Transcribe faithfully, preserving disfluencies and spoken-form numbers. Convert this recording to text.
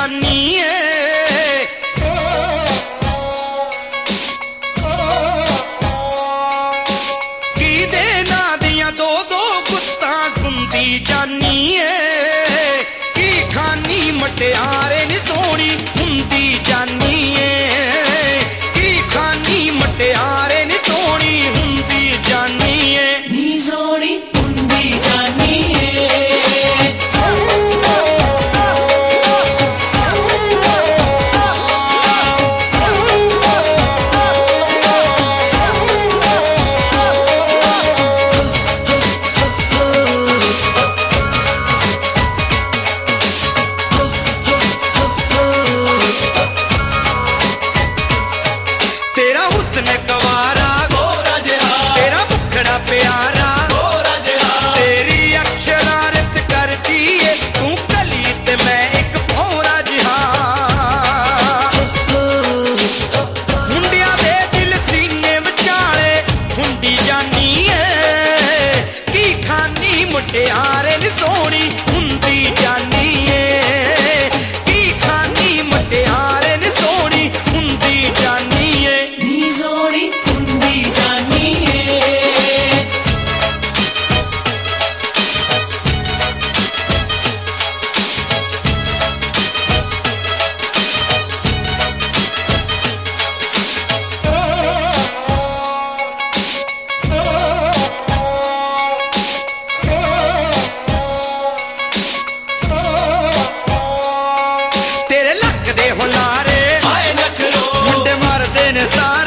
जानी है। की देना दिया दो दो गुत्ता गुंदी जानी है। की खानी मटियारे नी सोनी हुंदी जानी है। की खानी मटियारे नी सोनी हुंदी जानी है। नी सोनी हुंदी जानी है। तेरा हुस्न गवारा गोरा जहा, तेरा मुखड़ा प्यारा गोरा जहा, तेरी अक्षरारत करती है तू कली ते मैं एक भौरा जहा। मुंडिया दे दिल सीने विचाले हुंदी जानी है। की खानी मुटियारे नी सोनी हुंदी जानी है। की खानी मुटियारे नी सोनी हुंदी जानी है। नी सोनी हुंदी जानी है। तेरे लक दे हुलारे हाय नखरो मुंडे मारदे ने सारे।